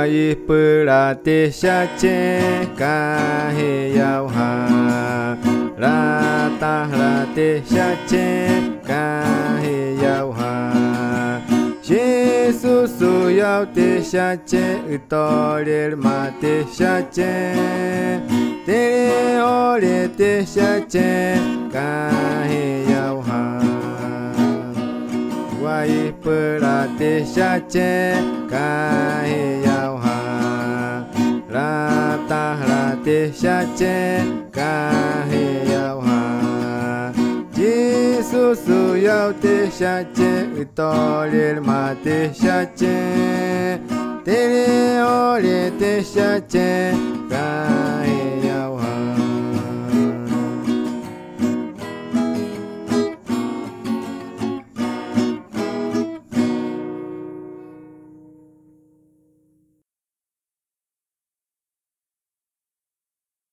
Wai purate shache kahe yau ha. Rata rate shache kahe yau ha. Jesus su yau te shache utorer mate shache. Tere ore te shache kahe yau ha. Wai purate shache kahe yau ha. Rata rate shache kahe yau ha. Jesus su yau te shache utorer mate shache. Tere ore te shache kahe